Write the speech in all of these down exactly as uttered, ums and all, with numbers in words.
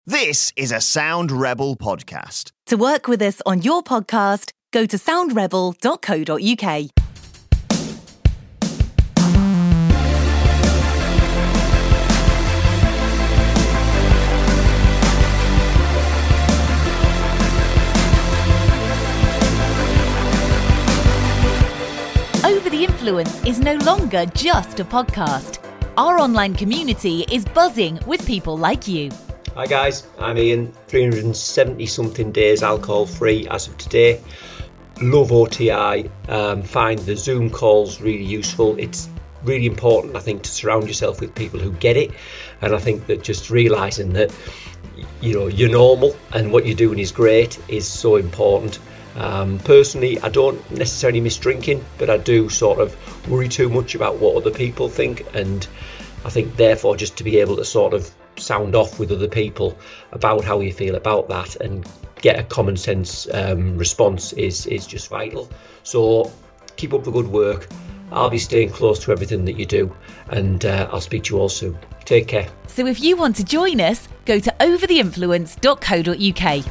This is a Sound Rebel podcast. To work with us on your podcast, go to sound rebel dot co dot uk. Over the Influence is no longer just a podcast. Our online community is buzzing with people like you. Hi guys, I'm Ian, three hundred seventy something days alcohol free as of today. Love O T I, um, find the Zoom calls really useful. It's really important, I think, to surround yourself with people who get it, and I think that just realising that, you know, you're normal and what you're doing is great is so important. Um, personally, I don't necessarily miss drinking, but I do sort of worry too much about what other people think, and I think therefore just to be able to sort of sound off with other people about how you feel about that and get a common sense um, response is is just vital. So keep up the good work. I'll be staying close to everything that you do, and uh, I'll speak to you all soon. Take care. So if you want to join us, go to over the influence dot co dot uk.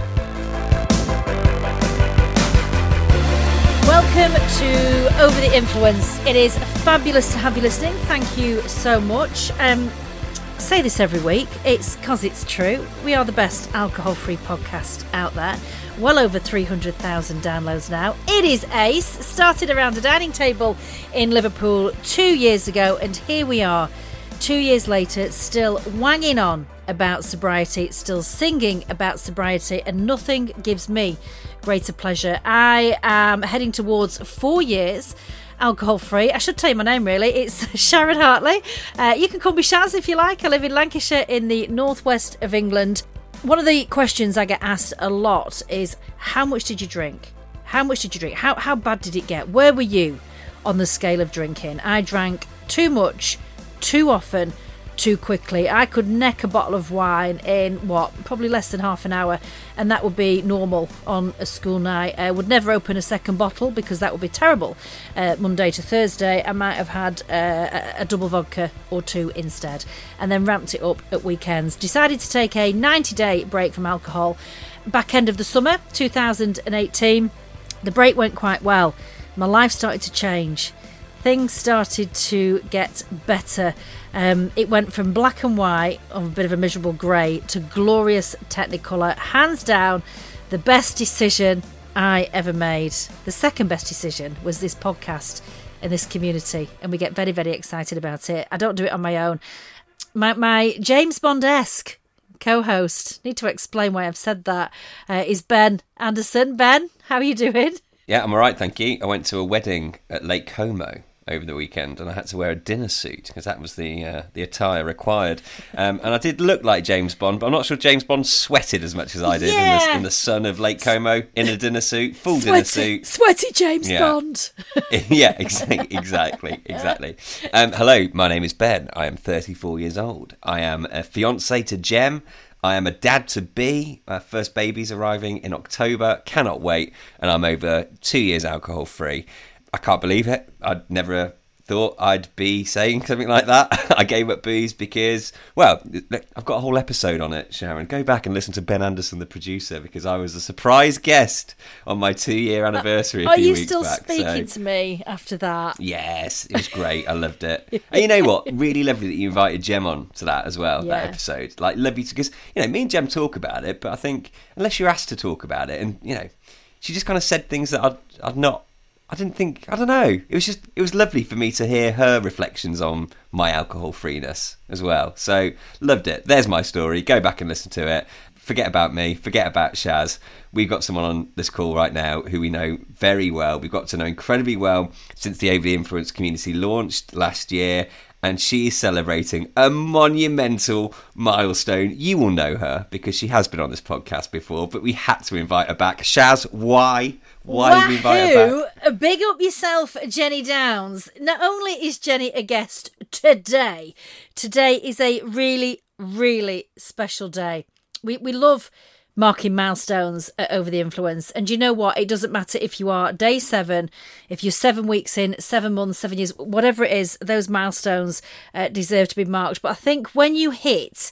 Welcome to Over the Influence. It is fabulous to have you listening. Thank you so much. Um, say this every week. It's because it's true. We are the best alcohol-free podcast out there. Well over three hundred thousand downloads now. It is Ace. Started around a dining table in Liverpool two years ago, and here we are, two years later, still wanging on about sobriety, still singing about sobriety, and nothing gives me greater pleasure. I am heading towards four years alcohol free. I should tell you my name really. It's Sharon Hartley. Uh, you can call me Shaz if you like. I live in Lancashire in the northwest of England. One of the questions I get asked a lot is, how much did you drink? How much did you drink? How, how bad did it get? Where were you on the scale of drinking? I drank too much, too often, too quickly. I could neck a bottle of wine in what, probably less than half an hour, and that would be normal on a school night. I would never open a second bottle because that would be terrible. Uh, Monday to Thursday I might have had uh, a double vodka or two instead, and then ramped it up at weekends. Decided to take a ninety day break from alcohol back end of the summer two thousand eighteen. The break went quite well. My life started to change. Things started to get better. Um, it went from black and white, of a bit of a miserable grey, to glorious Technicolor. Hands down, the best decision I ever made. The second best decision was this podcast in this community, and we get very, very excited about it. I don't do it on my own. My, my James Bond-esque co-host, need to explain why I've said that, uh, is Ben Anderson. Ben, how are you doing? Yeah, I'm all right, thank you. I went to a wedding at Lake Como over the weekend, and I had to wear a dinner suit because that was the uh, the attire required. Um, and I did look like James Bond, but I'm not sure James Bond sweated as much as I did yeah. in, the, in the sun of Lake Como in a dinner suit, full sweaty, dinner suit. Sweaty James yeah. Bond. yeah, exactly, exactly, exactly. Um, hello, my name is Ben. I am thirty-four years old. I am a fiancé to Jem. I am a dad to be. Our first baby's arriving in October. Cannot wait. And I'm over two years alcohol free. I can't believe it. I'd never thought I'd be saying something like that. I gave up booze because, well, I've got a whole episode on it, Sharon. Go back and listen to Ben Anderson, the producer, because I was a surprise guest on my two-year anniversary a Are few you weeks still back. speaking so, to me after that? Yes, it was great. I loved it. And you know what? Really lovely that you invited Jem on to that as well, Yeah. that episode. Like, lovely to, because, you know, me and Jem talk about it, but I think unless you're asked to talk about it, and, you know, she just kind of said things that I'd, I'd not, I didn't think, I don't know. It was just, it was lovely for me to hear her reflections on my alcohol freeness as well. So, loved it. There's my story. Go back and listen to it. Forget about me. Forget about Shaz. We've got someone on this call right now who we know very well. We've got to know incredibly well since the Over the Influence community launched last year. And she is celebrating a monumental milestone. You will know her because she has been on this podcast before, but we had to invite her back. Shaz, why? Why Wahoo! did we invite her back? Big up yourself, Jenny Downs. Not only is Jenny a guest today, today is a really, really special day. We we love marking milestones at Over the Influence. And you know what? It doesn't matter if you are day seven, if you're seven weeks in, seven months, seven years, whatever it is, those milestones uh, deserve to be marked. But I think when you hit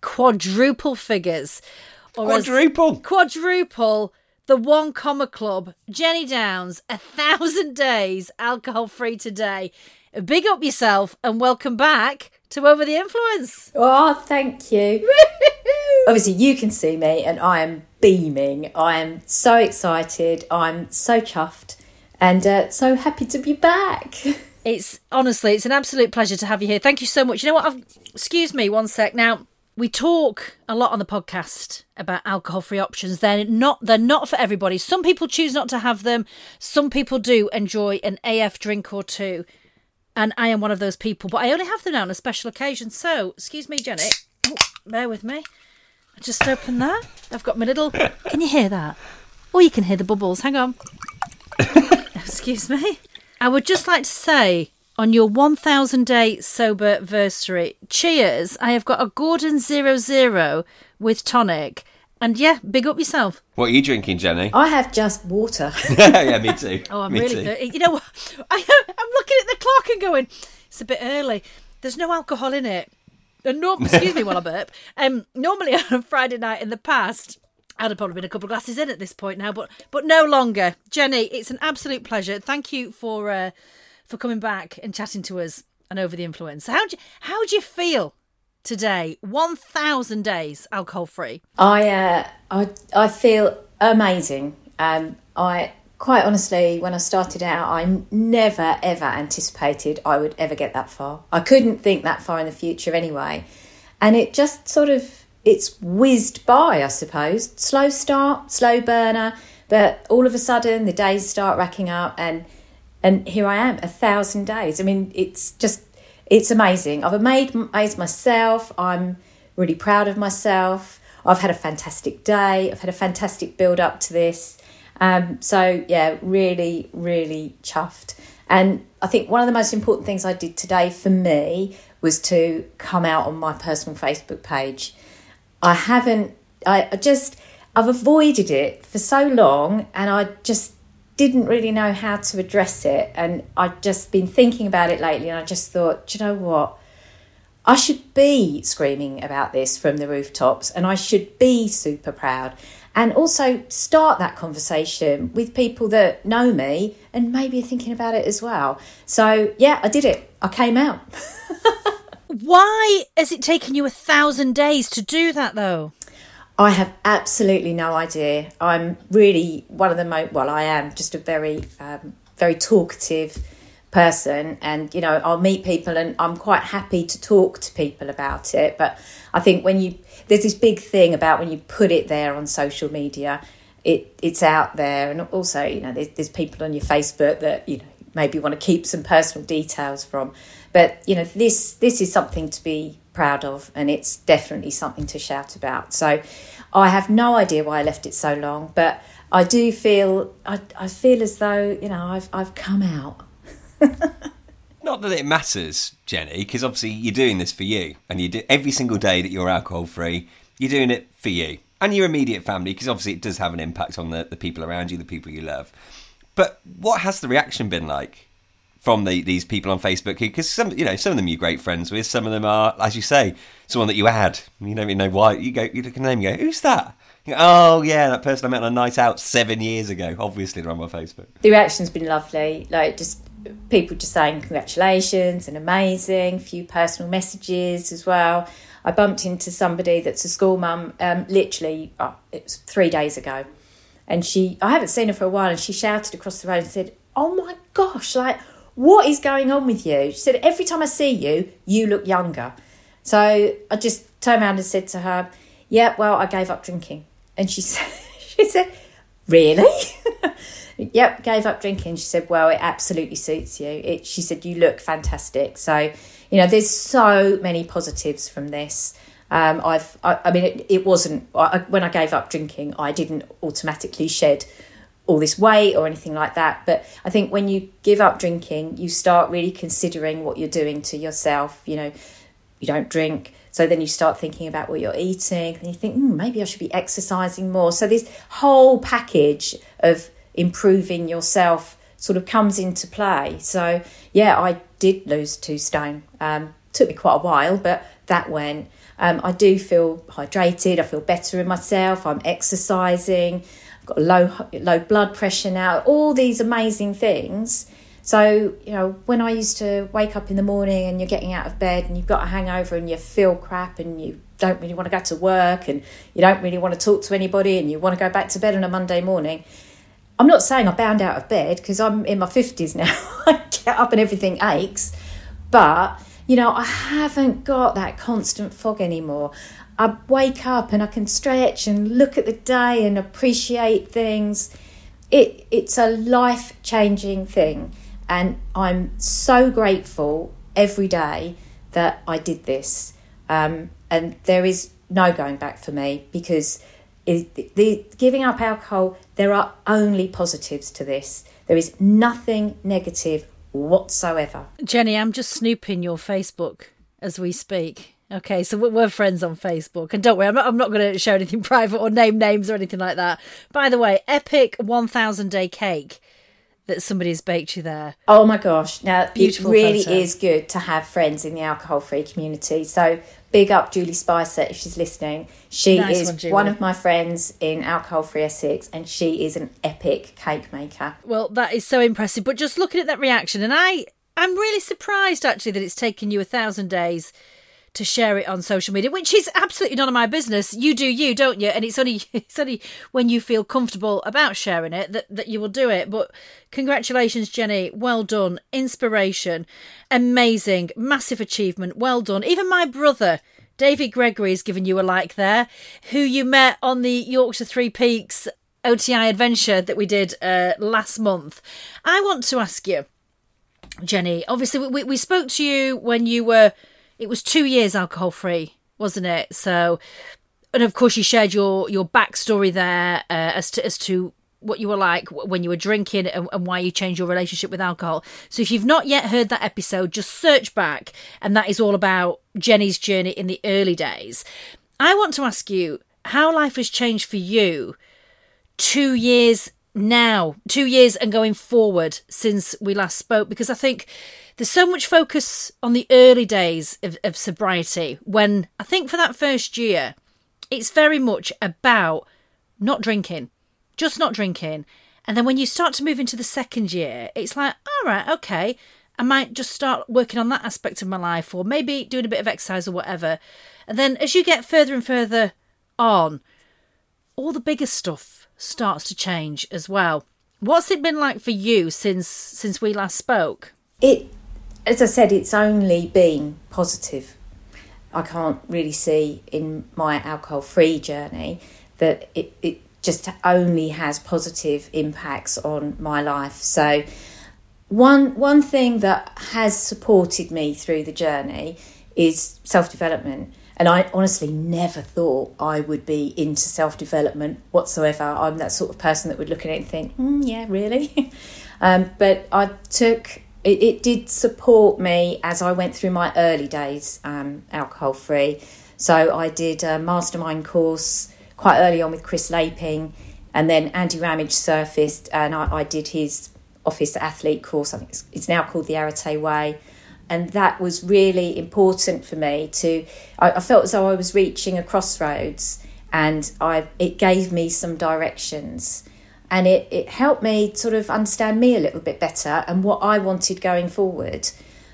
quadruple figures. Or Quadruple? Quadruple. The One Comma Club. Jenny Downs, a thousand days alcohol-free today. Big up yourself and welcome back to Over the Influence. Oh, thank you. Obviously, you can see me and I am beaming. I am so excited. I'm so chuffed and uh, so happy to be back. It's honestly, it's an absolute pleasure to have you here. Thank you so much. You know what? I've, excuse me one sec. Now, we talk a lot on the podcast about alcohol-free options. They're not, they're not for everybody. Some people choose not to have them. Some people do enjoy an A F drink or two. And I am one of those people. But I only have them now on a special occasion. So, excuse me, Jenny. Oh, bear with me. I just opened that. I've got my little... Can you hear that? Oh, you can hear the bubbles. Hang on. Excuse me. I would just like to say, on your one thousand day sober anniversary, cheers. I have got a Gordon Zero Zero with tonic. And yeah, big up yourself. What are you drinking, Jenny? I have just water. Yeah, me too. Oh, I'm me really too. thirsty. You know what? I, I'm looking at the clock and going, it's a bit early. There's no alcohol in it. And no, excuse me while I burp. Um, normally on a Friday night in the past, I'd have probably been a couple of glasses in at this point now, but but no longer. Jenny, it's an absolute pleasure. Thank you for uh, for coming back and chatting to us on Over the Influence. How do you, how do you feel today? one thousand days alcohol free. I uh, I I feel amazing. Um, I quite honestly, when I started out, I never ever anticipated I would ever get that far. I couldn't think that far in the future anyway, and it just sort of it's whizzed by, I suppose. Slow start, slow burner, but all of a sudden the days start racking up, and and here I am, a thousand days. I mean, it's just. It's amazing. I've made amazed myself. I'm really proud of myself. I've had a fantastic day. I've had a fantastic build up to this. Um, so, yeah, really, really chuffed. And I think one of the most important things I did today for me was to come out on my personal Facebook page. I haven't, I, I just, I've avoided it for so long, and I just didn't really know how to address it, and I'd just been thinking about it lately, and I just thought, do you know what, I should be screaming about this from the rooftops, and I should be super proud, and also start that conversation with people that know me and maybe are thinking about it as well. So yeah, I did it. I came out. Why has it taken you a thousand days to do that though? I have absolutely no idea. I'm really one of the most, well, I am just a very, um, very talkative person, and, you know, I'll meet people and I'm quite happy to talk to people about it. But I think when you, there's this big thing about when you put it there on social media, it it's out there. And also, you know, there's, there's people on your Facebook that, you know, maybe want to keep some personal details from. But, you know, this this is something to be proud of, and it's definitely something to shout about. So I have no idea why I left it so long, but I do feel I, I feel as though, you know, I've I've come out. Not that it matters, Jenny, because obviously you're doing this for you, and you do every single day that you're alcohol free. You're doing it for you and your immediate family, because obviously it does have an impact on the, the people around you, the people you love. But what has the reaction been like from the, these people on Facebook? Because some, you know, some of them you're great friends with, some of them are, as you say, someone that you add. You don't even know why. You go, you look at the name, and go, who's that? You go, oh yeah, that person I met on a night out seven years ago. Obviously, they're on my Facebook. The reaction's been lovely. Like, just people just saying congratulations and amazing. A few personal messages as well. I bumped into somebody that's a school mum, um, literally, oh, it was three days ago, and she, I haven't seen her for a while, and she shouted across the road and said, "Oh my gosh, like, what is going on with you?" She said, "Every time I see you, you look younger." So I just turned around and said to her, "Yeah, well, I gave up drinking." And she said, she said, "Really?" "Yep, gave up drinking." She said, "Well, it absolutely suits you." It, she said, "You look fantastic." So, you know, there's so many positives from this. Um, I've, I, I mean, it, it wasn't, I, when I gave up drinking, I didn't automatically shed all this weight or anything like that. But I think when you give up drinking, you start really considering what you're doing to yourself. You know, you don't drink, so then you start thinking about what you're eating, and you think, mm, maybe I should be exercising more. So this whole package of improving yourself sort of comes into play. So yeah, I did lose two stone. Um, took me quite a while, but that went. Um, I do feel hydrated. I feel better in myself. I'm exercising. I've got low low blood pressure now. All these amazing things. So, you know, when I used to wake up in the morning and you're getting out of bed and you've got a hangover and you feel crap and you don't really want to go to work and you don't really want to talk to anybody and you want to go back to bed on a Monday morning, I'm not saying I bound out of bed because I'm in my fifties now. I get up and everything aches. But, you know, I haven't got that constant fog anymore. I wake up and I can stretch and look at the day and appreciate things. It It's a life-changing thing. And I'm so grateful every day that I did this. Um, and there is no going back for me because it, the giving up alcohol, there are only positives to this. There is nothing negative whatsoever. Jenny, I'm just snooping your Facebook as we speak. Okay, so we're friends on Facebook. And don't worry, I'm not, I'm not going to show anything private or name names or anything like that. By the way, epic one thousand day cake that somebody's baked you there. Oh my gosh. Now, beautiful it really photo. is good to have friends in the alcohol-free community. So big up Julie Spicer if she's listening. She Nice is one, Julie. one of my friends in Alcohol-Free Essex and she is an epic cake maker. Well, that is so impressive. But just looking at that reaction, and I, I'm really surprised actually that it's taken you a thousand days to share it on social media, which is absolutely none of my business. You do you, don't you? And it's only it's only when you feel comfortable about sharing it that, that you will do it. But congratulations, Jenny. Well done. Inspiration. Amazing. Massive achievement. Well done. Even my brother, David Gregory, has given you a like there, who you met on the Yorkshire Three Peaks O T I adventure that we did uh, last month. I want to ask you, Jenny, obviously we, we spoke to you when you were, it was two years alcohol free, wasn't it? So, and of course you shared your, your backstory there uh, as to as to what you were like when you were drinking and, and why you changed your relationship with alcohol. So if you've not yet heard that episode, just search back, and that is all about Jenny's journey in the early days. I want to ask you how life has changed for you two years now, two years and going forward since we last spoke, because I think there's so much focus on the early days of, of sobriety when I think for that first year, it's very much about not drinking, just not drinking. And then when you start to move into the second year, it's like, all right, okay, I might just start working on that aspect of my life, or maybe doing a bit of exercise or whatever. And then as you get further and further on, all the bigger stuff starts to change as well. What's it been like for you since since we last spoke? It, as I said, it's only been positive. I can't really see in my alcohol-free journey that it, it just only has positive impacts on my life. So one one thing that has supported me through the journey is self-development. And I honestly never thought I would be into self-development whatsoever. I'm that sort of person that would look at it and think, mm, yeah, really? um, but I took, it, it did support me as I went through my early days um, alcohol-free. So I did a mastermind course quite early on with Chris Laping, and then Andy Ramage surfaced and I, I did his office athlete course. I think it's, it's now called the Arete Way. And that was really important for me to, I, I felt as though I was reaching a crossroads, and I it gave me some directions, and it, it helped me sort of understand me a little bit better and what I wanted going forward.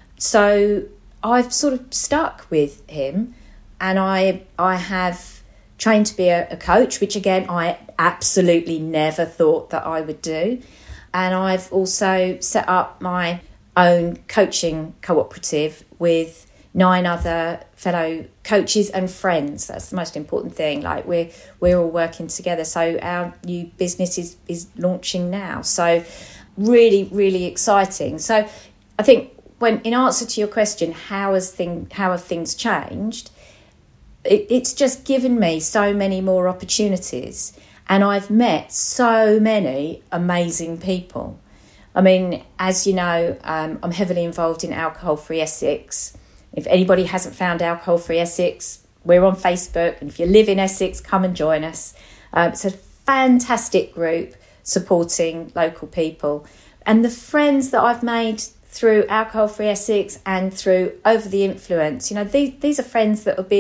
So I've sort of stuck with him, and I I have trained to be a, a coach, which again, I absolutely never thought that I would do. And I've also set up my own coaching cooperative with nine other fellow coaches and friends. That's the most important thing. Like we're we're all working together. So our new business is is launching now. So really, really exciting. So I think when in answer to your question, how has thing how have things changed? It, it's just given me so many more opportunities, and I've met so many amazing people. I mean, as you know, um, I'm heavily involved in Alcohol-Free Essex. If anybody hasn't found Alcohol-Free Essex, we're on Facebook. And if you live in Essex, come and join us. Um, it's a fantastic group supporting local people. And the friends that I've made through Alcohol-Free Essex and through Over the Influence, you know, these, these are friends that will be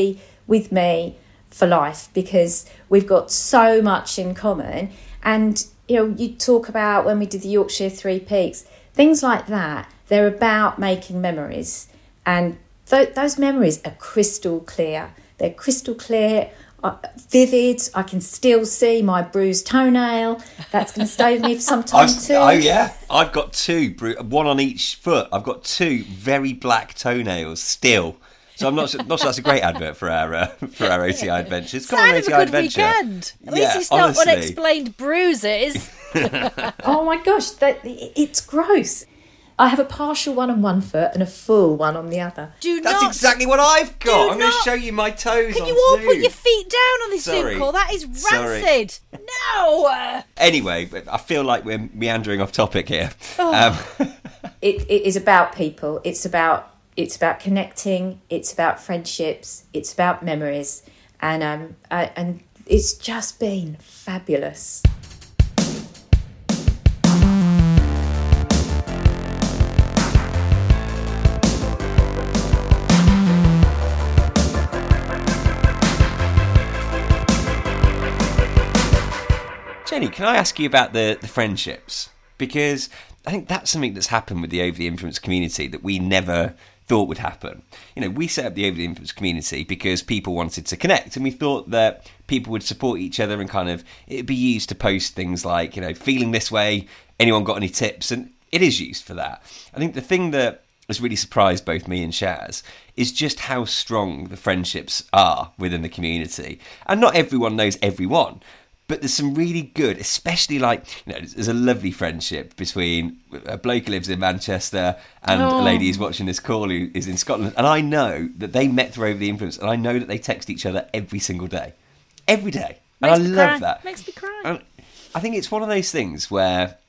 with me for life because we've got so much in common. And, you know, you talk about when we did the Yorkshire Three Peaks, things like that, they're about making memories. And th- those memories are crystal clear. They're crystal clear, uh, vivid. I can still see my bruised toenail. That's going to stay with me for some time I've, too. Oh, yeah. I've got two, one on each foot. I've got two very black toenails still. So I'm not sure, not sure that's a great advert for our uh, for our O T I adventures. Come on, Sign O of T a I good adventure. weekend. At Yeah, least it's not honestly. unexplained bruises. Oh my gosh, that it's gross. I have a partial one on one foot and a full one on the other. Do That's not. exactly what I've got. do I'm going to not- show you my toes Can on you all Zoom. put your feet down on this Sorry. Zoom call? That is Sorry. rancid. No. Anyway, but I feel like we're meandering off topic here. Oh. Um, It, it is about people. It's about it's about connecting. It's about friendships. It's about memories, and um uh, and it's just been fabulous. Jenny, can I ask you about the, the friendships? Because I think that's something that's happened with the Over the Influence community that we never thought would happen. You know, we set up the Over the Influence community because people wanted to connect, and we thought that people would support each other and kind of, it'd be used to post things like, you know, feeling this way, anyone got any tips? And it is used for that. I think the thing that has really surprised both me and Shaz is just how strong the friendships are within the community. And not everyone knows everyone. But there's some really good, especially like, you know, there's a lovely friendship between a bloke who lives in Manchester and Oh. a lady who's watching this call who is in Scotland. And I know that they met through Over the Influence, and I know that they text each other every single day. Every day. And Makes I me love cry. that. Makes me cry. And I think it's one of those things where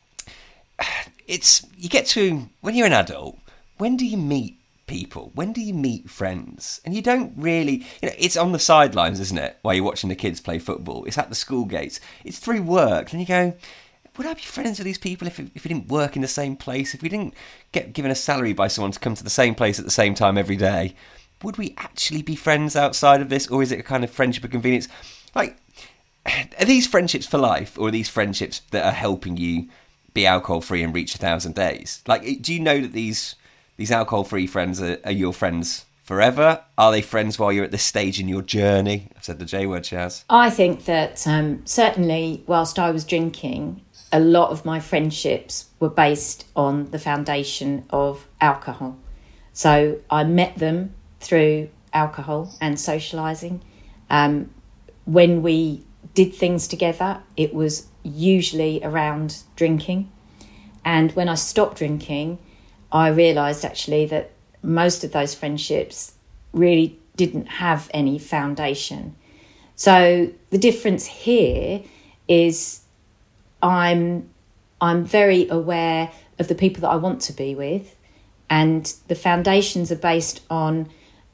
it's, you get to, when you're an adult, when do you meet people? When do you meet friends? And you don't really, you know, it's on the sidelines, isn't it? While you're watching the kids play football. It's at the school gates. It's through work. And you go, would I be friends with these people if, if we didn't work in the same place? If we didn't get given a salary by someone to come to the same place at the same time every day? Would we actually be friends outside of this? Or is it a kind of friendship of convenience? Like, are these friendships for life? Or are these friendships that are helping you be alcohol free and reach a thousand days? Like, do you know that these... These alcohol-free friends are, are your friends forever? Are they friends while you're at this stage in your journey? I said the J word, Shaz. I think that um, certainly whilst I was drinking, a lot of my friendships were based on the foundation of alcohol. So I met them through alcohol and socialising. Um, when we did things together, it was usually around drinking. And when I stopped drinking, I realised actually that most of those friendships really didn't have any foundation. So the difference here is I'm I'm very aware of the people that I want to be with, and the foundations are based on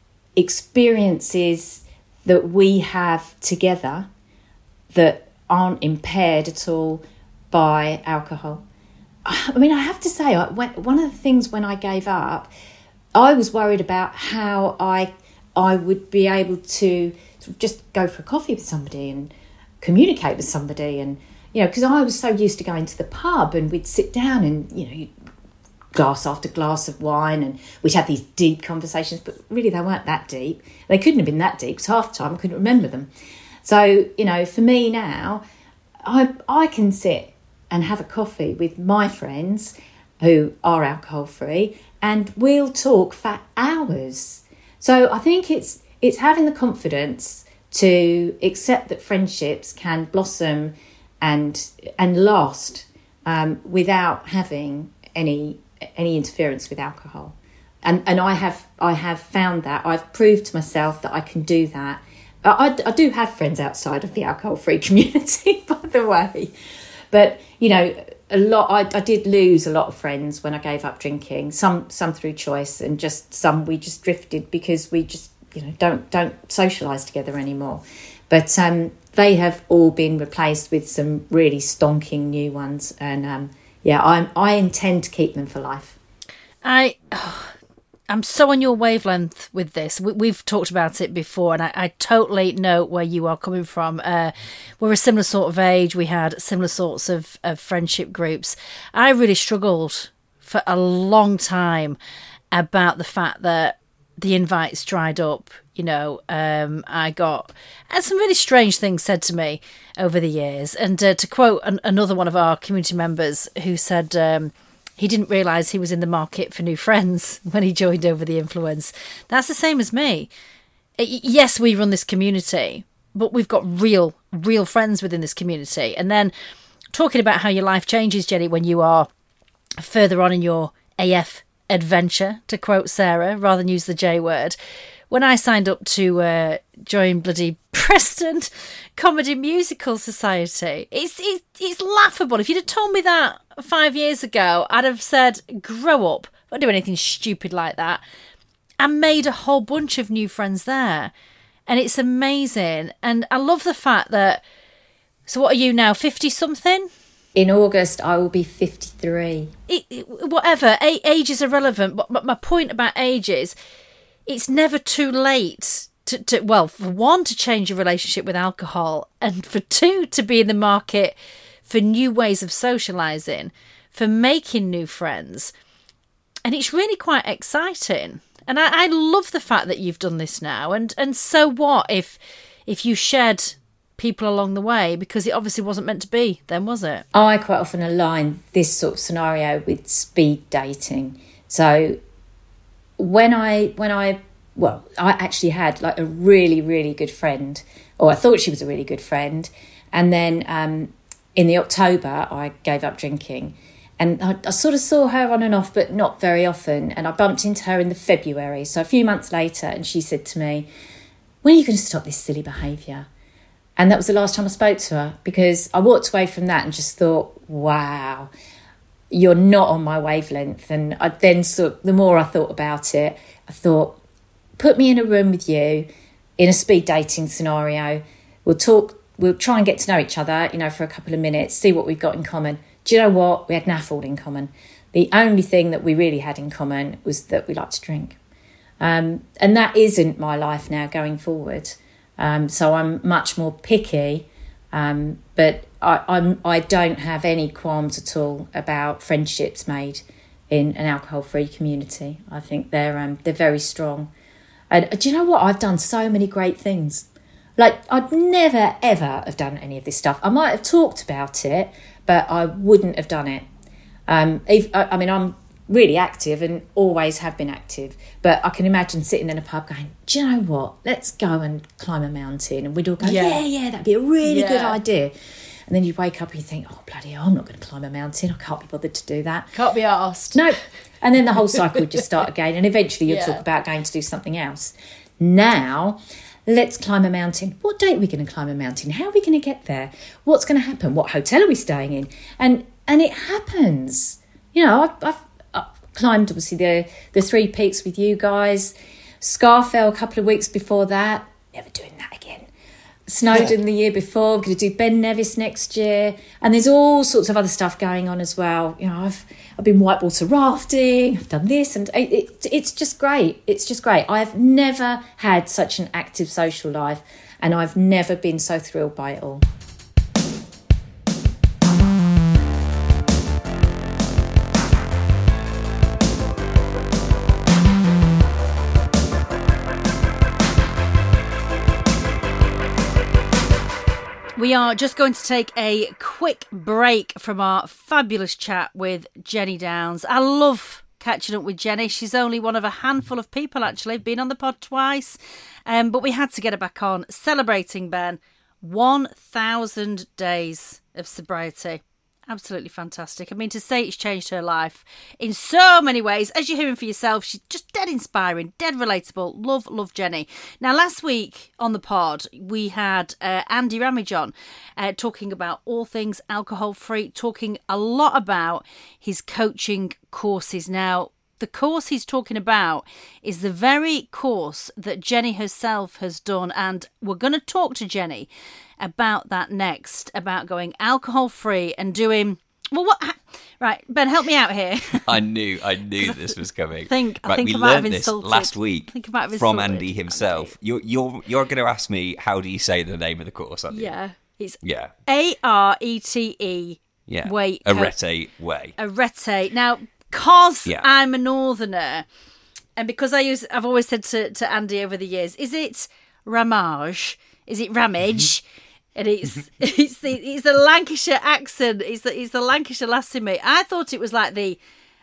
experiences that we have together that aren't impaired at all by alcohol. I mean, I have to say, I, when, one of the things when I gave up, I was worried about how I I would be able to sort of just go for a coffee with somebody and communicate with somebody. And, you know, because I was so used to going to the pub and we'd sit down and, you know, you'd glass after glass of wine and we'd have these deep conversations, but really they weren't that deep. They couldn't have been that deep because half the time I couldn't remember them. So, you know, for me now, I I can sit and have a coffee with my friends who are alcohol free, and we'll talk for hours. So I think it's it's having the confidence to accept that friendships can blossom and and last um, without having any any interference with alcohol. And and I have I have found that I've proved to myself that I can do that. I, I do have friends outside of the alcohol free community, by the way. But, you know, a lot. I, I did lose a lot of friends when I gave up drinking. Some, some through choice, and just some we just drifted because we just, you know, don't don't socialise together anymore. But um, they have all been replaced with some really stonking new ones, and um, yeah, I I intend to keep them for life. I, oh, I'm so on your wavelength with this. We, we've talked about it before, and I, I totally know where you are coming from. Uh, we're a similar sort of age. We had similar sorts of, of friendship groups. I really struggled for a long time about the fact that the invites dried up. You know, um, I got had some really strange things said to me over the years. And uh, to quote an, another one of our community members who said... Um, He didn't realise he was in the market for new friends when he joined Over the Influence. That's the same as me. Yes, we run this community, but we've got real, real friends within this community. And then talking about how your life changes, Jenny, when you are further on in your A F adventure, to quote Sarah, rather than use the J word. When I signed up to uh, join bloody Preston Comedy Musical Society, it's, it's it's laughable. If you'd have told me that five years ago, I'd have said, grow up. Don't do anything stupid like that. I made a whole bunch of new friends there. And it's amazing. And I love the fact that... So what are you now, fifty-something? In August, I will be fifty-three. It, it, whatever. A- age is irrelevant. But, but my point about age is... It's never too late to, to, well, for one, to change your relationship with alcohol, and for two, to be in the market for new ways of socialising, for making new friends. And it's really quite exciting. And I, I love the fact that you've done this now. And, and so what if if you shed people along the way, because it obviously wasn't meant to be then, was it? I quite often align this sort of scenario with speed dating. So... When I, when I, well, I actually had like a really, really good friend, or I thought she was a really good friend. And then um, in the October, I gave up drinking. And I, I sort of saw her on and off, but not very often. And I bumped into her in the February, so a few months later, and she said to me, when are you going to stop this silly behaviour? And that was the last time I spoke to her, because I walked away from that and just thought, wow, you're not on my wavelength. And I then sort the more I thought about it, I thought, put me in a room with you in a speed dating scenario. We'll talk, we'll try and get to know each other, you know, for a couple of minutes, see what we've got in common. Do you know what? We had naff all in common. The only thing that we really had in common was that we like to drink. Um, and that isn't my life now going forward. Um, so I'm much more picky. Um, but I, I'm, I don't have any qualms at all about friendships made in an alcohol-free community. I think they're um, they're very strong. And do you know what? I've done so many great things. Like, I'd never, ever have done any of this stuff. I might have talked about it, but I wouldn't have done it. Um, if, I, I mean, I'm really active and always have been active. But I can imagine sitting in a pub going, do you know what? Let's go and climb a mountain. And we'd all go, yeah, yeah, yeah that'd be a really yeah. good idea. And then you wake up and you think, oh, bloody hell, I'm not going to climb a mountain. I can't be bothered to do that. Can't be arsed. No. And then the whole cycle would just start again. And eventually you'll yeah. talk about going to do something else. Now, let's climb a mountain. What date are we going to climb a mountain? How are we going to get there? What's going to happen? What hotel are we staying in? And and it happens. You know, I've, I've, I've climbed, obviously, the, the three peaks with you guys. Scarfell a couple of weeks before that. Never doing that again. Snowdon yeah. the year before. We're going to do Ben Nevis next year. And there's all sorts of other stuff going on as well. You know, I've I've been whitewater rafting. I've done this. And it, it, it's just great. It's just great. I've never had such an active social life. And I've never been so thrilled by it all. We are just going to take a quick break from our fabulous chat with Jenny Downs. I love catching up with Jenny. She's only one of a handful of people, actually, been on the pod twice. Um, but we had to get her back on, celebrating, Ben, one thousand days of sobriety. Absolutely fantastic. I mean, to say it's changed her life in so many ways. As you're hearing for yourself, she's just dead inspiring, dead relatable. Love, love Jenny. Now, last week on the pod, we had uh, Andy Ramage uh, talking about all things alcohol-free, talking a lot about his coaching courses. Now, the course he's talking about is the very course that Jenny herself has done, and we're going to talk to Jenny about that next, about going alcohol free and doing, well, what Right, Ben, help me out here. I knew, I knew this was coming. I think, I right, think we I might have learned this insulted. last week I think I might have from insulted. Andy himself. You're, you're, you're going to ask me, how do you say the name of the course? Aren't you? Yeah, it's Yeah. A R E T E. Yeah. Way. Arete way. Arete. Now, because Yeah. I'm a northerner, and because I use, I've always said to, to Andy over the years, is it ramage? Is it ramage? And it's it's the it's the Lancashire accent. It's the it's the Lancashire lass in me. I thought it was like the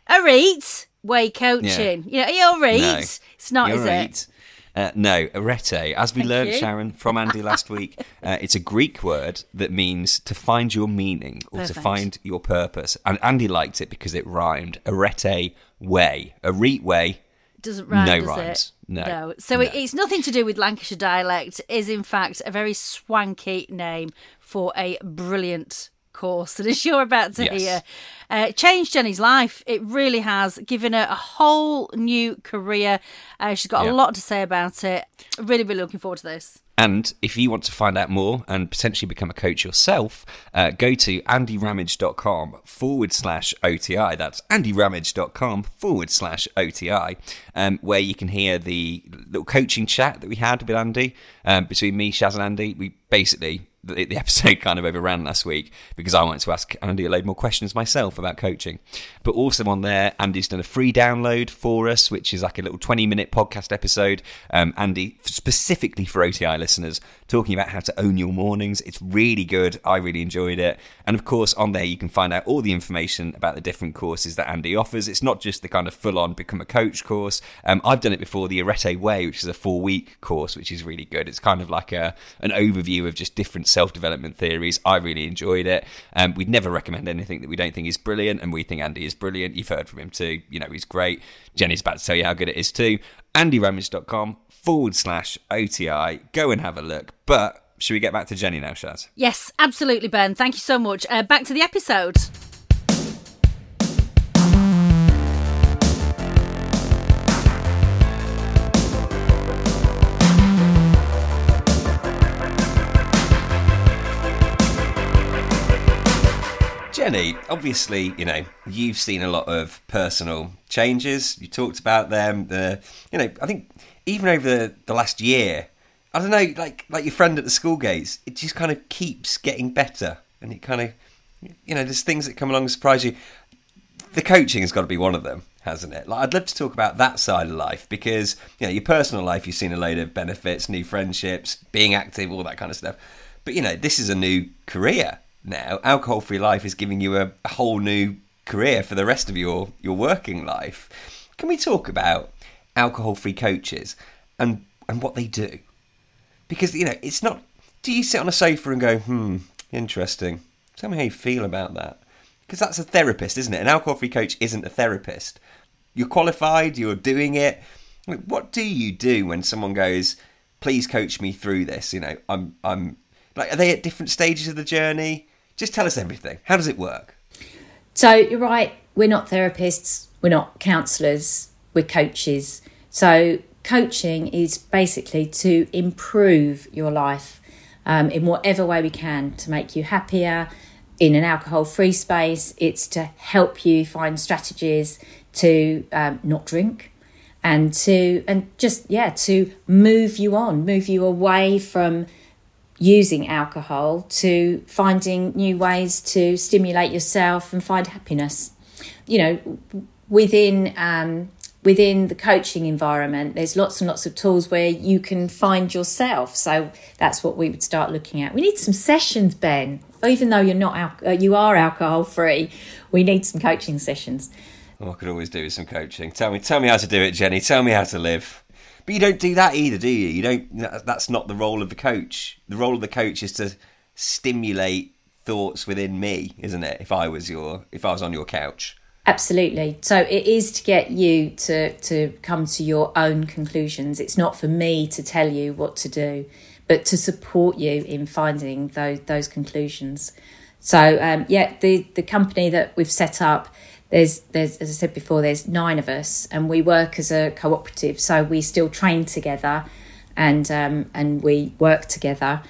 Arete way coaching. Yeah. You know, you're right. No, It's not, you're is right. it? Uh, no, arete. As we Thank learned, you. Sharon, from Andy last week, uh, it's a Greek word that means to find your meaning or Perfect. to find your purpose. And Andy liked it because it rhymed. Arete way. Arete way. It doesn't rhyme, No does rhymes. it? No. So No. It, it's nothing to do with Lancashire dialect. It is in fact a very swanky name for a brilliant course. And as you're about to Yes. hear, uh, changed Jenny's life. It really has given her a whole new career. Uh, she's got Yeah. a lot to say about it. Really, really looking forward to this. And if you want to find out more and potentially become a coach yourself, uh, go to andyramage.com forward slash OTI. That's andyramage.com forward slash OTI, um, where you can hear the little coaching chat that we had with Andy um, between me, Shaz and Andy. We basically, the, the episode kind of overran last week because I wanted to ask Andy a load more questions myself about coaching. But also on there, Andy's done a free download for us, which is like a little twenty minute podcast episode. Um, Andy, specifically for O T I listeners, talking about how to own your mornings. It's really good. I really enjoyed it. And of course, on there, you can find out all the information about the different courses that Andy offers. It's not just the kind of full on become a coach course. Um, I've done it before, the Arete Way, which is a four week course, which is really good. It's kind of like a an overview of just different self-development theories. I really enjoyed it. Um, we'd never recommend anything that we don't think is brilliant, and we think Andy is brilliant. You've heard from him too. You know, he's great. Jenny's about to tell you how good it is too. andyramage.com forward slash OTI. Go and have a look. But should we get back to Jenny now, Shaz? Yes, absolutely, Ben. Thank you so much. Uh, back to the episode. Jenny, obviously, you know, you've seen a lot of personal changes. You talked about them. The, you know, I think even over the, the last year, I don't know, like like your friend at the school gates, it just kind of keeps getting better, and it kind of, you know, there's things that come along and surprise you. The coaching has got to be one of them, hasn't it? Like, I'd love to talk about that side of life because, you know, your personal life, you've seen a load of benefits, new friendships, being active, all that kind of stuff. But, you know, this is a new career now. Alcohol-free life is giving you a, a whole new career for the rest of your, your working life. Can we talk about alcohol-free coaches and, and what they do? Because, you know, it's not... Do you sit on a sofa and go, hmm, interesting. Tell me how you feel about that. Because that's a therapist, isn't it? An alcohol-free coach isn't a therapist. You're qualified, you're doing it. What do you do when someone goes, please coach me through this? You know, I'm... I'm like, are they at different stages of the journey? Just tell us everything. How does it work? So you're right, we're not therapists, we're not counsellors, we're coaches. So coaching is basically to improve your life um, in whatever way we can to make you happier. In an alcohol-free space, it's to help you find strategies to um, not drink and to and just yeah to move you on, move you away from using alcohol to finding new ways to stimulate yourself and find happiness. You know, within um, within the coaching environment, there's lots and lots of tools where you can find yourself. So that's what we would start looking at. We need some sessions, Ben. Even though you're not al- uh, you are alcohol free, we need some coaching sessions. Oh, I could always do with some coaching. Tell me, tell me how to do it, Jenny. Tell me how to live. But you don't do that either, do you? You don't. That's not the role of the coach. The role of the coach is to stimulate thoughts within me, isn't it? If I was your, if I was on your couch. Absolutely. So it is to get you to to come to your own conclusions. It's not for me to tell you what to do, but to support you in finding those those conclusions. So um, yeah, the the company that we've set up. There's, there's, as I said before, there's nine of us, and we work as a cooperative. So we still train together, and um, and we work together.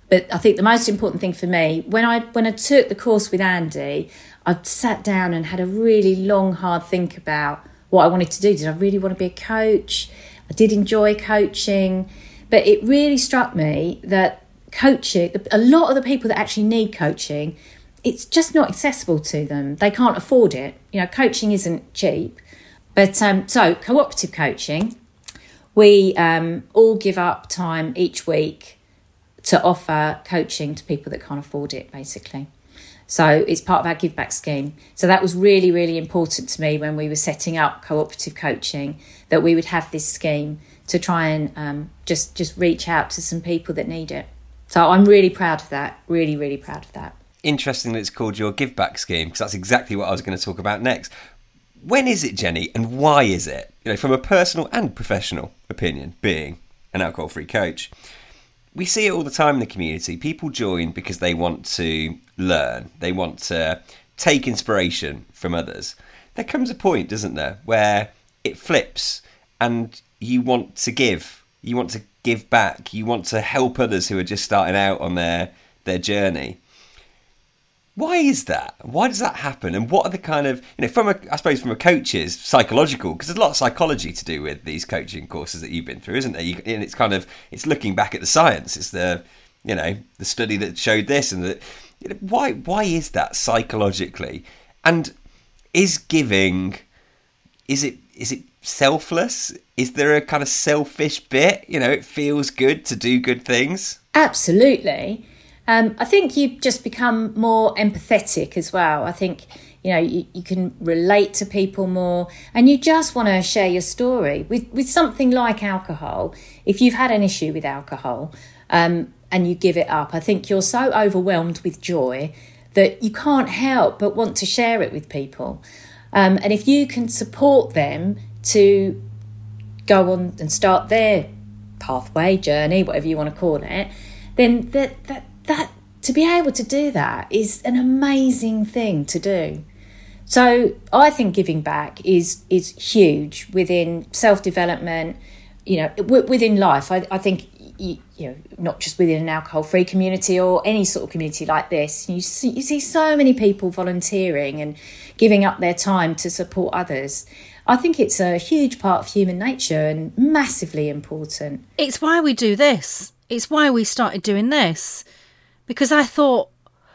But I think the most important thing for me, when I when I took the course with Andy, I sat down and had a really long, hard think about what I wanted to do. Did I really want to be a coach? I did enjoy coaching, but it really struck me that coaching, a lot of the people that actually need coaching, it's just not accessible to them. They can't afford it. You know, coaching isn't cheap. But um, so cooperative coaching, we um, all give up time each week to offer coaching to people that can't afford it, basically. So it's part of our give back scheme. So that was really, really important to me when we were setting up cooperative coaching, that we would have this scheme to try and um, just, just reach out to some people that need it. So I'm really proud of that, really, really proud of that. Interesting that it's called your give back scheme, because that's exactly what I was going to talk about next. When is it, Jenny, and why is it? You know, from a personal and professional opinion, being an alcohol-free coach, we see it all the time in the community. People join because they want to learn. They want to take inspiration from others. There comes a point, doesn't there, where it flips and you want to give. You want to give back. You want to help others who are just starting out on their, their journey. Why is that? Why does that happen? And what are the kind of, you know, from a, I suppose from a coach's psychological, because there's a lot of psychology to do with these coaching courses that you've been through, isn't there? You, and it's kind of, it's looking back at the science. It's the, you know, the study that showed this and that. You know, why, why is that psychologically? And is giving, is it, is it selfless? Is there a kind of selfish bit? You know, it feels good to do good things. Absolutely. Um, I think you just become more empathetic as well. I think, you know, you, you can relate to people more, and you just want to share your story. With with something like alcohol, if you've had an issue with alcohol um, and you give it up, I think you're so overwhelmed with joy that you can't help but want to share it with people. Um, and if you can support them to go on and start their pathway, journey, whatever you want to call it, then that that That to be able to do that is an amazing thing to do. So I think giving back is is huge within self-development, you know, w- within life. I, I think, you, you know, not just within an alcohol-free community or any sort of community like this. You see, you see so many people volunteering and giving up their time to support others. I think it's a huge part of human nature and massively important. It's why we do this. It's why we started doing this. Because I thought,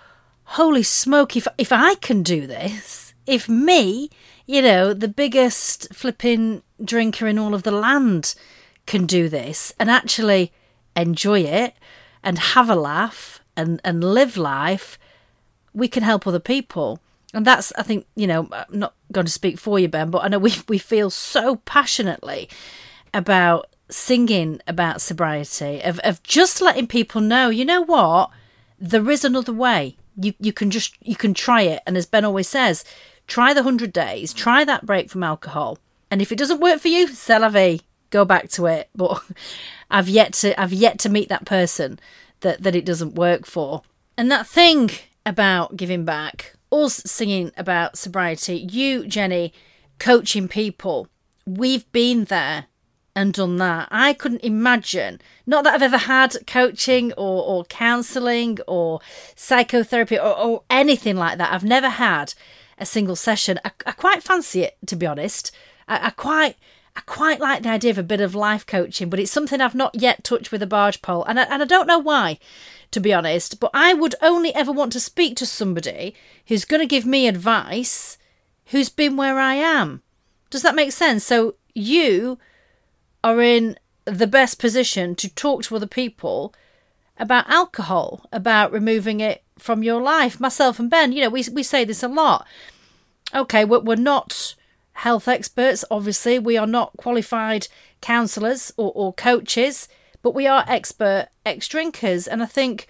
holy smoke, if if I can do this, if me, you know, the biggest flipping drinker in all of the land can do this and actually enjoy it and have a laugh and, and live life, we can help other people. And that's, I think, you know, I'm not going to speak for you, Ben, but I know we we feel so passionately about singing about sobriety, of, of just letting people know, you know what? There is another way. You you can just you can try it, and as Ben always says, try the hundred days, try that break from alcohol, and if it doesn't work for you, c'est la vie, go back to it. But I've yet to I've yet to meet that person that that it doesn't work for. And that thing about giving back, us singing about sobriety, you, Jenny, coaching people, we've been there and done that. I couldn't imagine, not that I've ever had coaching or, or counselling or psychotherapy or, or anything like that. I've never had a single session. I, I quite fancy it, to be honest. I, I quite I quite like the idea of a bit of life coaching, but it's something I've not yet touched with a barge pole. And I, and I don't know why, to be honest, but I would only ever want to speak to somebody who's going to give me advice who's been where I am. Does that make sense? So you are in the best position to talk to other people about alcohol, about removing it from your life. Myself and Ben, you know, we we say this a lot. Okay, we're, we're not health experts, obviously. We are not qualified counsellors or, or coaches, but we are expert ex-drinkers. And I think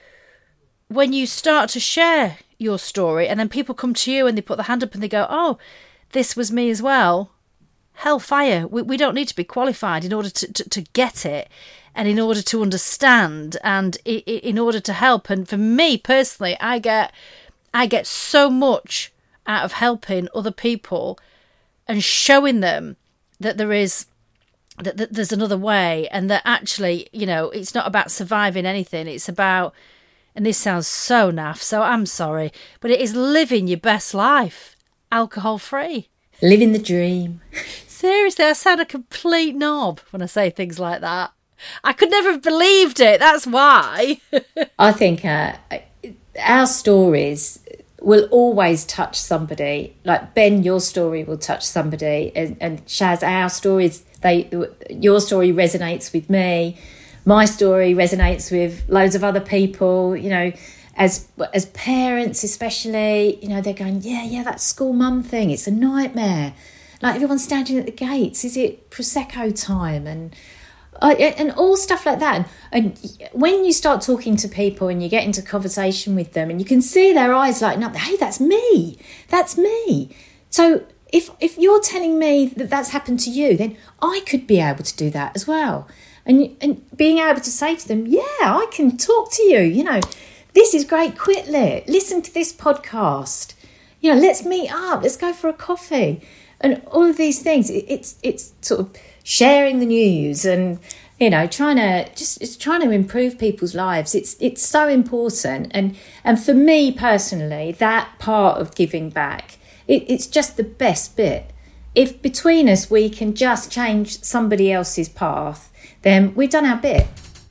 when you start to share your story and then people come to you and they put their hand up and they go, oh, this was me as well, hellfire. We, we don't need to be qualified in order to, to, to get it and in order to understand and i, i, in order to help. And for me personally, I get I get so much out of helping other people and showing them that there is that, that there's another way, and that actually, you know, it's not about surviving anything. It's about, and this sounds so naff, so I'm sorry, but it is living your best life, alcohol free. Living the dream. Seriously, I sound a complete knob when I say things like that. I could never have believed it. That's why. I think uh, our stories will always touch somebody. Like Ben, your story will touch somebody, and, and Shaz, our stories, they, your story resonates with me. My story resonates with loads of other people. You know, as as parents especially, you know, they're going, yeah, yeah, that school mum thing, it's a nightmare. Like everyone's standing at the gates. Is it Prosecco time? And uh, and all stuff like that. And, and when you start talking to people and you get into conversation with them and you can see their eyes lighting up, hey, that's me. That's me. So if if you're telling me that that's happened to you, then I could be able to do that as well. And and being able to say to them, yeah, I can talk to you. You know, this is great. Quit lit. Listen to this podcast. You know, let's meet up. Let's go for a coffee. And all of these things, it's it's sort of sharing the news and, you know, trying to just it's trying to improve people's lives. It's it's so important. And and for me personally, that part of giving back, it, it's just the best bit. If between us we can just change somebody else's path, then we've done our bit.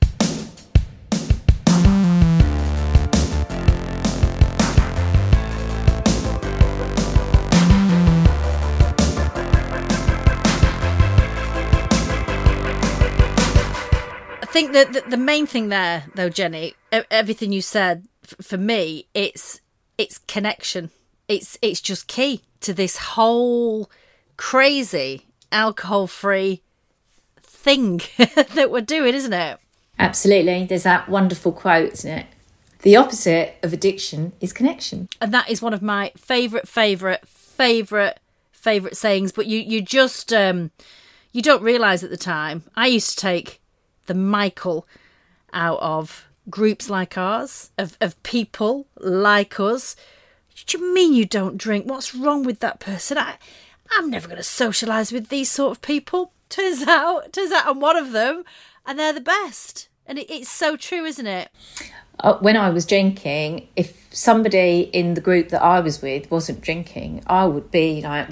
I think that the, the main thing there, though, Jenny, everything you said, f- for me, it's it's connection. It's it's just key to this whole crazy alcohol-free thing that we're doing, isn't it? Absolutely. There's that wonderful quote, isn't it? The opposite of addiction is connection. And that is one of my favourite, favourite, favourite, favourite sayings. But you, you just, um, you don't realise at the time. I used to take the Michael out of groups like ours, of, of people like us. What do you mean you don't drink? What's wrong with that person? I, I'm never going to socialise with these sort of people. Turns out, turns out I'm one of them, and they're the best. And it, it's so true, isn't it? Uh, when I was drinking, if somebody in the group that I was with wasn't drinking, I would be like,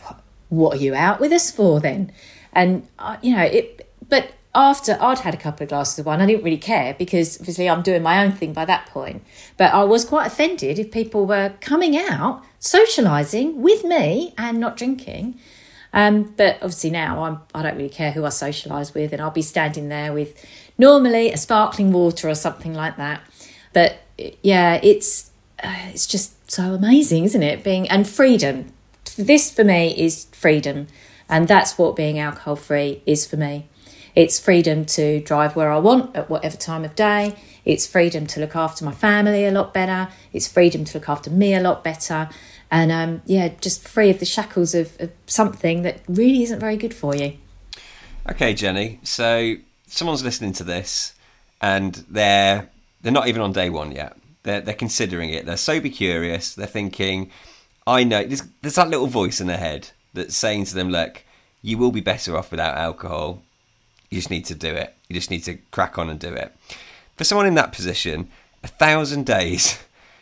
what are you out with us for then? And, uh, you know, it. But after I'd had a couple of glasses of wine, I didn't really care because obviously I'm doing my own thing by that point. But I was quite offended if people were coming out, socialising with me and not drinking. Um, but obviously now I'm, I don't really care who I socialise with, and I'll be standing there with normally a sparkling water or something like that. But yeah, it's uh, it's just so amazing, isn't it? Being and freedom. This for me is freedom, and that's what being alcohol free is for me. It's freedom to drive where I want at whatever time of day. It's freedom to look after my family a lot better. It's freedom to look after me a lot better. And um, yeah, just free of the shackles of, of something that really isn't very good for you. Okay, Jenny. So someone's listening to this and they're they're not even on day one yet. They're they're considering it. They're sober curious. They're thinking, I know. There's, there's that little voice in their head that's saying to them, look, you will be better off without alcohol. You just need to do it. You just need to crack on and do it. For someone in that position, a thousand days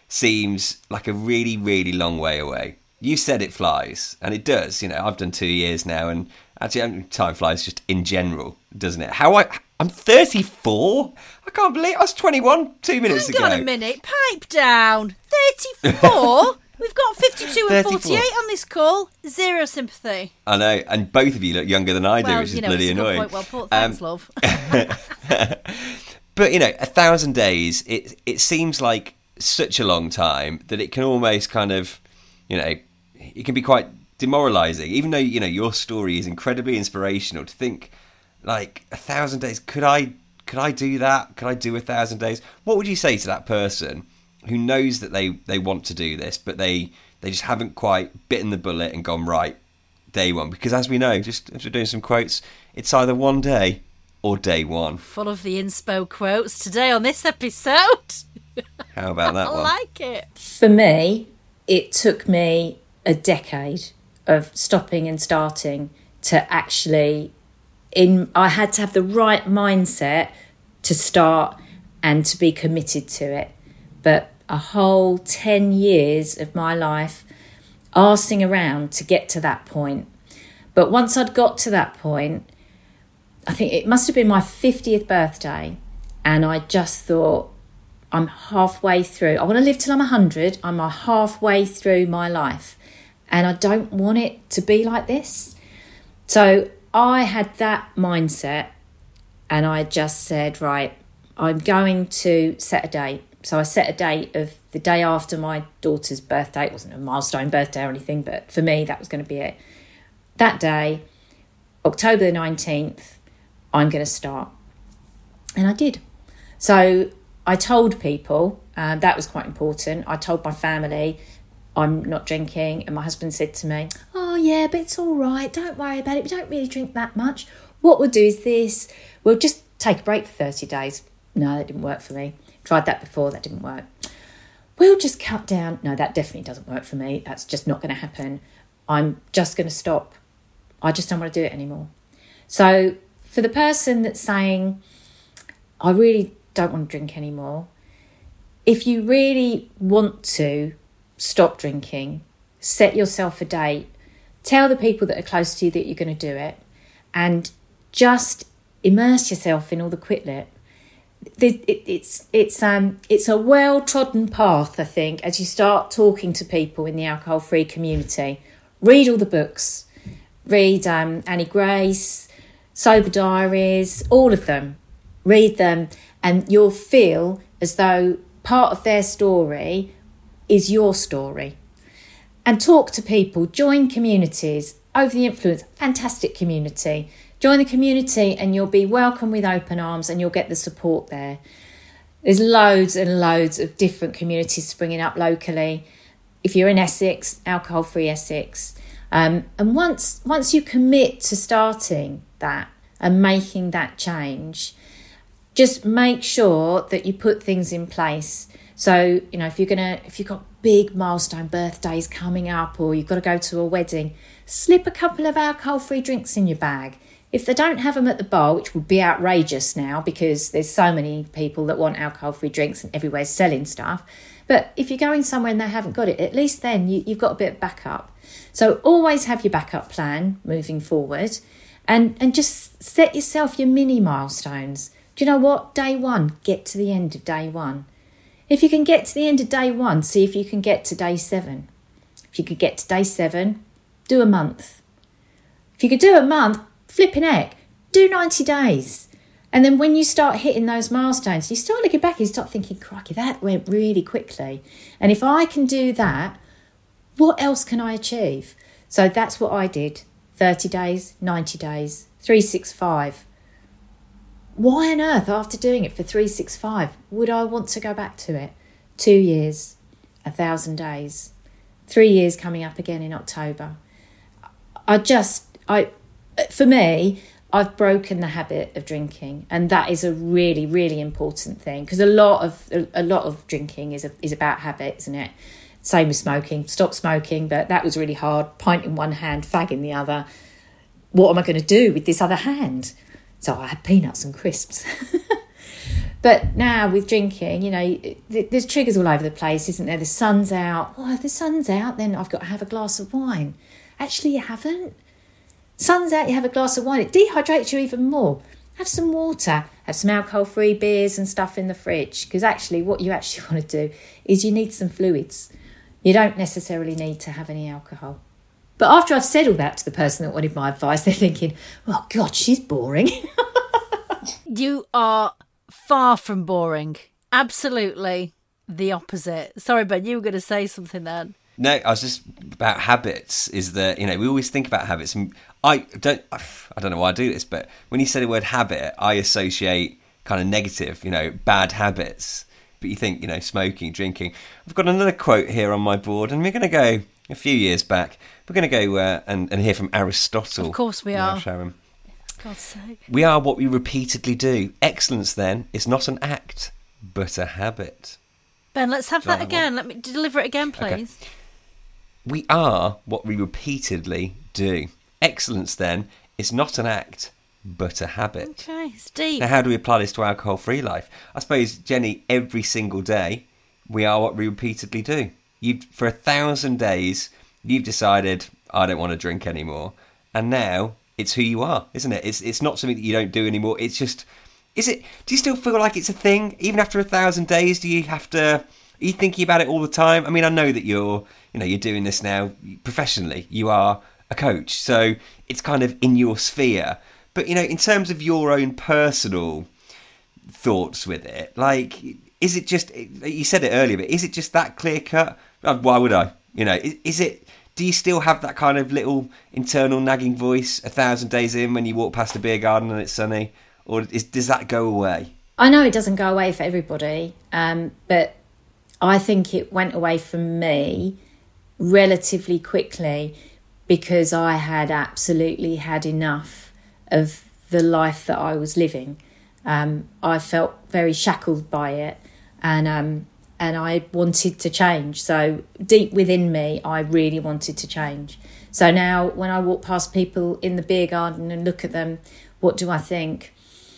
seems like a really, really long way away. You said it flies, and it does. You know, I've done two years now, and actually, time flies just in general, doesn't it? How I, I'm thirty-four. I can't believe I was twenty-one two minutes Hang ago. Hang on a minute, pipe down. thirty-four. We've got fifty-two and thirty-four. forty-eight on this call. Zero sympathy. I know, and both of you look younger than I do, well, which is you know, bloody it's a good annoying. point well put. Thanks, Um, love. But you know, a thousand days. It it seems like such a long time that it can almost kind of, you know, it can be quite demoralising. Even though, you know, your story is incredibly inspirational, to think like a thousand days. Could I? Could I do that? Could I do a thousand days? What would you say to that person who knows that they, they want to do this, but they, they just haven't quite bitten the bullet and gone, right, day one? Because as we know, just as we're doing some quotes, it's either one day or day one. Full of the inspo quotes today on this episode. How about that I one? like it. For me, it took me a decade of stopping and starting to actually in I had to have the right mindset to start and to be committed to it. But a whole ten years of my life arsing around to get to that point. But once I'd got to that point, I think it must have been my fiftieth birthday, and I just thought, I'm halfway through. I want to live till I'm one hundred. I'm halfway through my life, and I don't want it to be like this. So I had that mindset, and I just said, right, I'm going to set a date. So I set a date of the day after my daughter's birthday. It wasn't a milestone birthday or anything, but for me, that was going to be it. That day, October the nineteenth, I'm going to start. And I did. So I told people, uh, that was quite important. I told my family, I'm not drinking. And my husband said to me, oh, yeah, but it's all right. Don't worry about it. We don't really drink that much. What we'll do is this. We'll just take a break for thirty days. No, that didn't work for me. Tried that before. That didn't work. We'll just cut down. No, that definitely doesn't work for me. That's just not going to happen. I'm just going to stop. I just don't want to do it anymore. So for the person that's saying, I really don't want to drink anymore, if you really want to stop drinking, set yourself a date, tell the people that are close to you that you're going to do it, and just immerse yourself in all the quit lit. It's it's um it's a well-trodden path, I think, as you start talking to people in the alcohol-free community. Read all the books. Read um, Annie Grace, Sober Diaries, all of them. Read them, and you'll feel as though part of their story is your story. And talk to people, join communities. Over the Influence, fantastic community. Join the community and you'll be welcome with open arms, and you'll get the support there. There's loads and loads of different communities springing up locally. If you're in Essex, Alcohol-Free Essex. Um, and once once you commit to starting that and making that change, just make sure that you put things in place. So, you know, if you're gonna, if you've got big milestone birthdays coming up, or you've got to go to a wedding, slip a couple of alcohol-free drinks in your bag. If they don't have them at the bar, which would be outrageous now because there's so many people that want alcohol-free drinks and everywhere's selling stuff. But if you're going somewhere and they haven't got it, at least then you, you've got a bit of backup. So always have your backup plan moving forward, and, and just set yourself your mini milestones. Do you know what? Day one, get to the end of day one. If you can get to the end of day one, see if you can get to day seven. If you could get to day seven, do a month. If you could do a month, flipping heck, do ninety days. And then when you start hitting those milestones, you start looking back and you start thinking, crikey, that went really quickly. And if I can do that, what else can I achieve? So that's what I did. thirty days, ninety days, three sixty-five. Why on earth, after doing it for three sixty-five, would I want to go back to it? Two years, a thousand days, three years coming up again in October. I just, I, for me, I've broken the habit of drinking, and that is a really, really important thing, because a lot of a lot of drinking is a, is about habit, isn't it? Same with smoking. Stop smoking, but that was really hard. Pint in one hand, fag in the other. What am I going to do with this other hand? So I had peanuts and crisps. But now with drinking, you know, there's triggers all over the place, isn't there? The sun's out. Oh, if the sun's out, then I've got to have a glass of wine. Actually, you haven't. Sun's out, you have a glass of wine. It dehydrates you even more. Have some water. Have some alcohol-free beers and stuff in the fridge. Because actually, what you actually want to do is you need some fluids. You don't necessarily need to have any alcohol. But after I've said all that to the person that wanted my advice, they're thinking, oh, God, she's boring. You are far from boring. Absolutely the opposite. Sorry, Ben, you were going to say something then. No, I was just about habits. Is that, you know, we always think about habits, and I don't, I don't know why I do this, but when you say the word habit, I associate kind of negative, you know, bad habits. But you think, you know, smoking, drinking. I've got another quote here on my board, and we're going to go a few years back. We're going to go uh, and, and hear from Aristotle. Of course we now, are. Sharon. God's sake. We are what we repeatedly do. Excellence, then, is not an act, but a habit. Ben, let's have that Right, again. Let me deliver it again, please. Okay. We are what we repeatedly do. Excellence, then, is not an act, but a habit. Okay, it's deep. Now, how do we apply this to alcohol-free life? I suppose, Jenny, every single day, we are what we repeatedly do. You've, for a thousand days, you've decided, I don't want to drink anymore. And now, it's who you are, isn't it? It's it's not something that you don't do anymore. It's just, is it, do you still feel like it's a thing? Even after a thousand days, do you have to, are you thinking about it all the time? I mean, I know that you're, you know, you're doing this now professionally. You are a coach, so it's kind of in your sphere. But, you know, in terms of your own personal thoughts with it, like, is it just, you said it earlier, but is it just that clear cut? Why would I? You know, is, is it, do you still have that kind of little internal nagging voice a thousand days in when you walk past a beer garden and it's sunny? Or is, does that go away? I know it doesn't go away for everybody, um, but I think it went away from me relatively quickly because I had absolutely had enough of the life that I was living. Um, I felt very shackled by it, and um, and I wanted to change. So deep within me, I really wanted to change. So now when I walk past people in the beer garden and look at them, what do I think?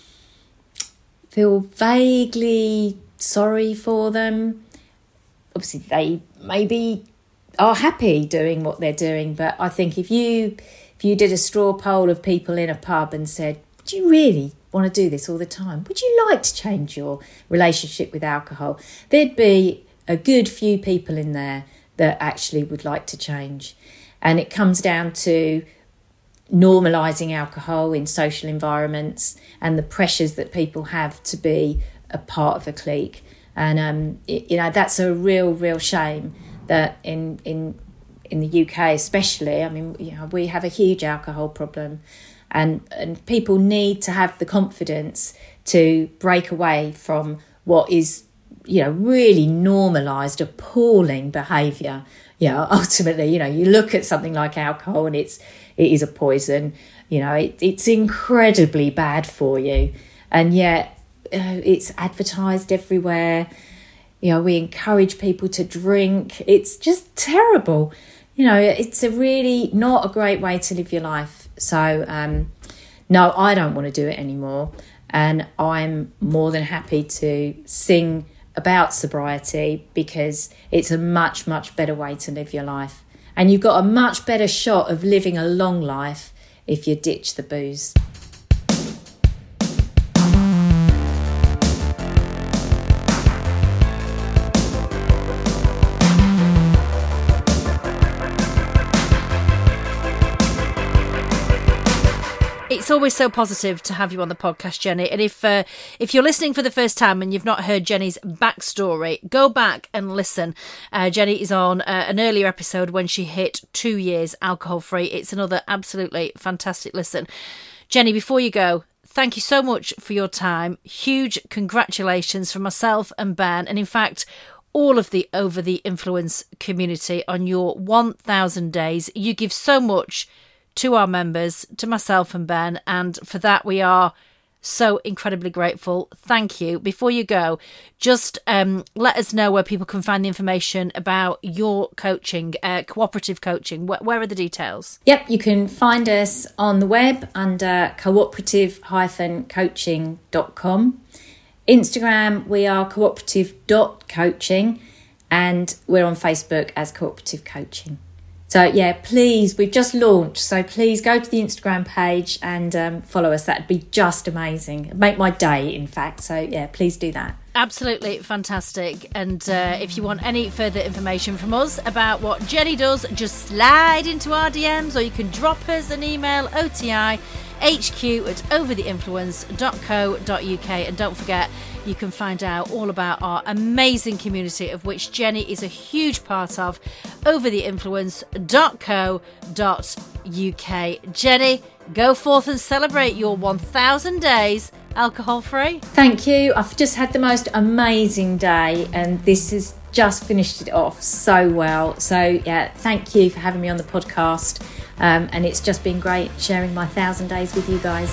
Feel vaguely sorry for them. Obviously, they maybe are happy doing what they're doing, but I think if you if you did a straw poll of people in a pub and said, do you really want to do this all the time? Would you like to change your relationship with alcohol? There'd be a good few people in there that actually would like to change. And it comes down to normalising alcohol in social environments and the pressures that people have to be a part of a clique. And, um, it, you know, that's a real, real shame that in in in the U K especially, I mean, you know, we have a huge alcohol problem. And, and people need to have the confidence to break away from what is, you know, really normalised, appalling behaviour. You know, ultimately, you know, you look at something like alcohol and it's it is a poison. You know, it, it's incredibly bad for you. And yet uh, it's advertised everywhere. You know, we encourage people to drink. It's just terrible. You know, it's a really not a great way to live your life. So, um, no, I don't want to do it anymore. And I'm more than happy to sing about sobriety because it's a much, much better way to live your life. And you've got a much better shot of living a long life if you ditch the booze. It's always so positive to have you on the podcast, Jenny. And if uh, if you're listening for the first time and you've not heard Jenny's backstory, go back and listen. Uh, Jenny is on uh, an earlier episode when she hit two years alcohol-free. It's another absolutely fantastic listen. Jenny, before you go, thank you so much for your time. Huge congratulations from myself and Ben. And in fact, all of the Over the Influence community on your one thousand days. You give so much to our members, to myself and Ben, and for that we are so incredibly grateful. Thank you. Before you go, just um, let us know where people can find the information about your coaching, uh, cooperative coaching. Where, where are the details? Yep, you can find us on the web under cooperative dash coaching dot com. Instagram, we are cooperative dot coaching, and we're on Facebook as Cooperative Coaching. So, yeah, please, we've just launched, so please go to the Instagram page and um, follow us. That'd be just amazing. It'd make my day, in fact. So, yeah, please do that. Absolutely fantastic. And uh, if you want any further information from us about what Jenny does, just slide into our D Ms, or you can drop us an email, O T I H Q at over the influence dot co dot U K. And don't forget, you can find out all about our amazing community, of which Jenny is a huge part of, over the influence dot co dot U K. Jenny, go forth and celebrate your one thousand days alcohol-free. Thank you. I've just had the most amazing day, and this has just finished it off so well. So, yeah, thank you for having me on the podcast. Um, and it's just been great sharing my thousand days with you guys.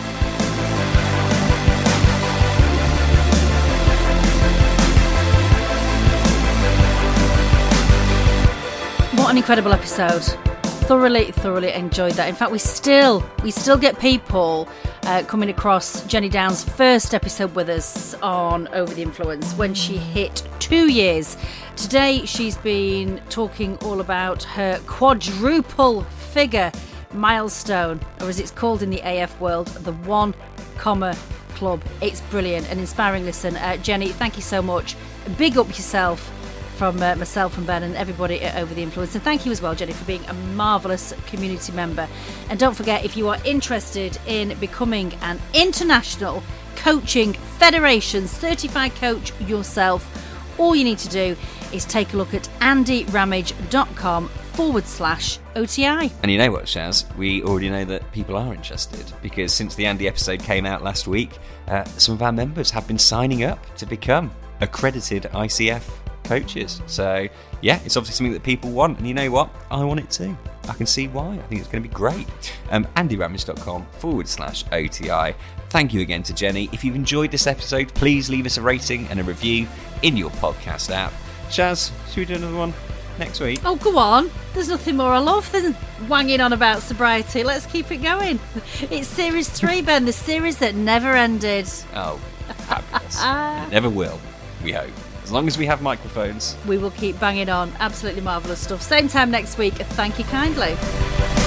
What an incredible episode. Thoroughly, thoroughly enjoyed that. In fact, we still, we still get people uh, coming across Jenny Down's first episode with us on Over the Influence when she hit two years. Today she's been talking all about her quadruple figure milestone, or as it's called in the A F world, the one comma club. It's brilliant and inspiring listen. Uh, Jenny, thank you so much. Big up yourself from uh, myself and Ben and everybody at Over the Influence. And thank you as well, Jenny, for being a marvellous community member. And don't forget, if you are interested in becoming an international coaching federation certified coach yourself, all you need to do is take a look at andyramage.com forward slash OTI. And you know what, Shaz? We already know that people are interested, because since the Andy episode came out last week, uh, some of our members have been signing up to become accredited I C F coaches. So yeah, it's obviously something that people want, and you know what? I want it too. I can see why. I think it's going to be great. Um, andyramage.com forward slash OTI. Thank you again to Jenny. If you've enjoyed this episode, please leave us a rating and a review in your podcast app. Shaz, should we do another one next week? Oh, go on. There's nothing more I love than wanging on about sobriety. Let's keep it going. It's series three, Ben, the series that never ended. Oh, fabulous. It never will, we hope. As long as we have microphones. We will keep banging on. Absolutely marvellous stuff. Same time next week. Thank you kindly.